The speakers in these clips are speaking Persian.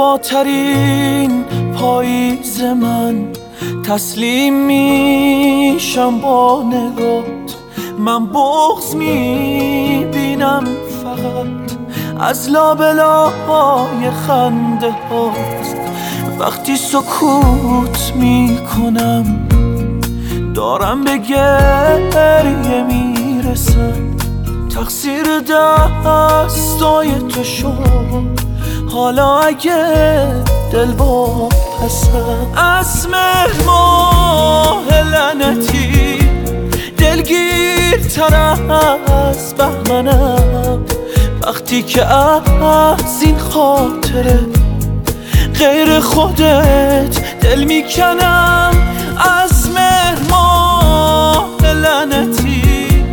زیباترین پاییز من، تسلیم میشم با نگات. من بغض میبینم فقط از لابلای خنده هاست. وقتی سکوت میکنم دارم به گریه میرسم. تقصیر دستای تو شد، حالا اگه دل واپسم. از مهر ماه لعنتی دلگیرتر از بهمنم. وقتی که از این خاطره غیر خودت دل میکنم. از مهر ماه لعنتی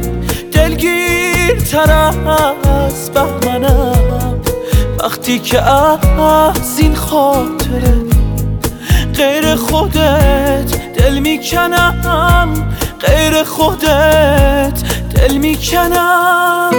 دلگیرتر از بهمنم. وقتی که از این خاطره غیر خودت دل میکنم، غیر خودت دل میکنم.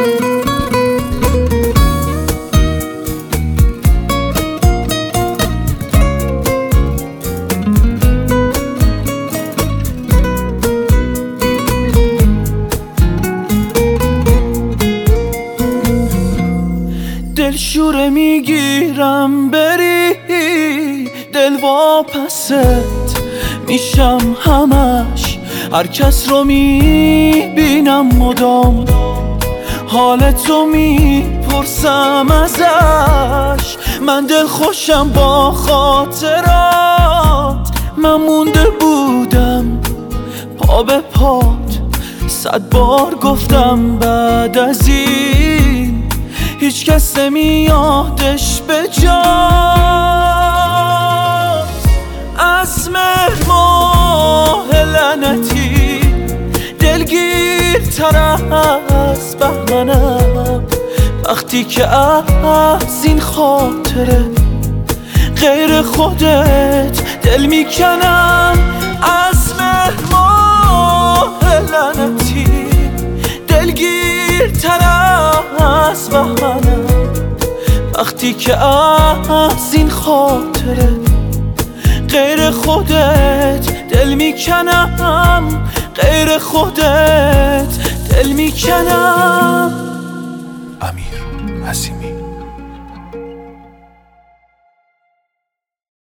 دلشوره میگیرم بری، دل واپست میشم همش. هر کس رو میبینم مدام، حالتو میپرسم ازش. من دل خوشم با خاطرات، من مونده بودم پا به پات. 100 بار گفتم بعد از این هیچ کس نمیادش به جا. از مهر ماه لعنتی دلگیرتر از بهمنم. وقتی که از این خاطره غیر خودت دل میکنم. از مهر ماه لعنتی دلگیرتر از بهمنم. وقتی که از این خاطره غیر خودت دل میکنم، غیر خودت دل میکنم.